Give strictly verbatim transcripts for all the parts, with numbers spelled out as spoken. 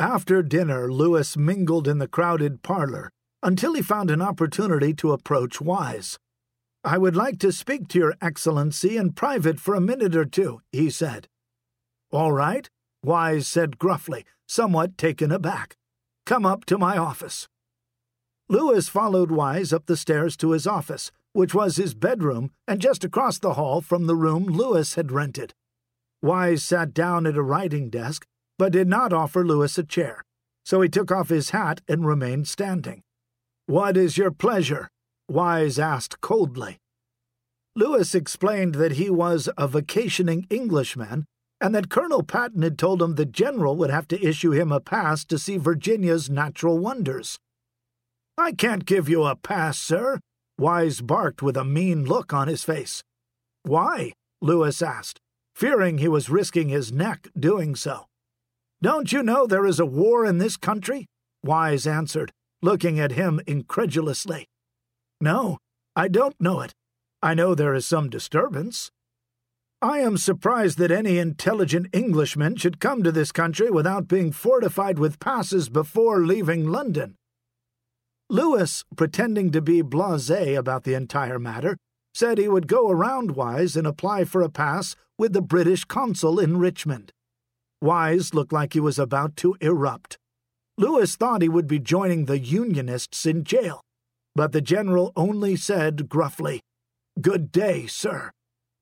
After dinner, Lewis mingled in the crowded parlor until he found an opportunity to approach Wise. "I would like to speak to your Excellency in private for a minute or two," he said. "All right," Wise said gruffly, somewhat taken aback. "Come up to my office." Lewis followed Wise up the stairs to his office, which was his bedroom and just across the hall from the room Lewis had rented. Wise sat down at a writing desk, but did not offer Lewis a chair, so he took off his hat and remained standing. "What is your pleasure?" Wise asked coldly. Lewis explained that he was a vacationing Englishman and that Colonel Patton had told him the general would have to issue him a pass to see Virginia's natural wonders. "I can't give you a pass, sir," Wise barked with a mean look on his face. "Why?" Lewis asked, fearing he was risking his neck doing so. "Don't you know there is a war in this country?" Wise answered, looking at him incredulously. "No, I don't know it. I know there is some disturbance." "I am surprised that any intelligent Englishman should come to this country without being fortified with passes before leaving London." Lewis, pretending to be blasé about the entire matter, said he would go around Wise and apply for a pass with the British consul in Richmond. Wise looked like he was about to erupt. Lewis thought he would be joining the Unionists in jail, but the general only said gruffly, "Good day, sir."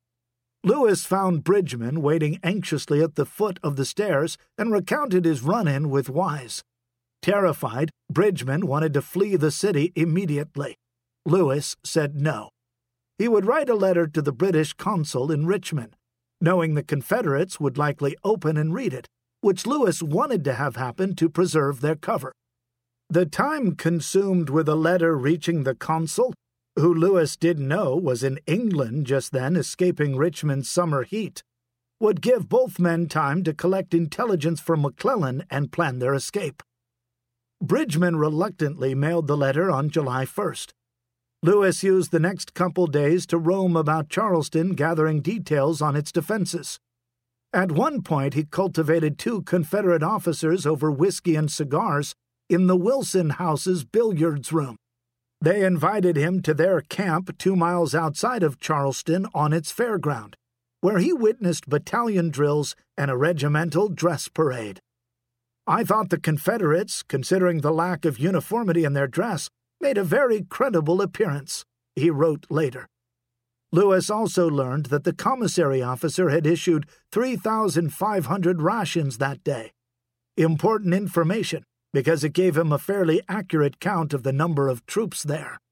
Lewis found Bridgman waiting anxiously at the foot of the stairs and recounted his run-in with Wise. Terrified, Bridgman wanted to flee the city immediately. Lewis said no. He would write a letter to the British consul in Richmond, knowing the Confederates would likely open and read it, which Lewis wanted to have happen to preserve their cover. The time consumed with a letter reaching the consul, who Lewis didn't know was in England just then escaping Richmond's summer heat, would give both men time to collect intelligence from McClellan and plan their escape. Bridgman reluctantly mailed the letter on July first. Lewis used the next couple days to roam about Charleston gathering details on its defenses. At one point he cultivated two Confederate officers over whiskey and cigars in the Wilson House's billiards room. They invited him to their camp two miles outside of Charleston on its fairground, where he witnessed battalion drills and a regimental dress parade. "I thought the Confederates, considering the lack of uniformity in their dress, made a very credible appearance," he wrote later. Lewis also learned that the commissary officer had issued three thousand five hundred rations that day. Important information, because it gave him a fairly accurate count of the number of troops there.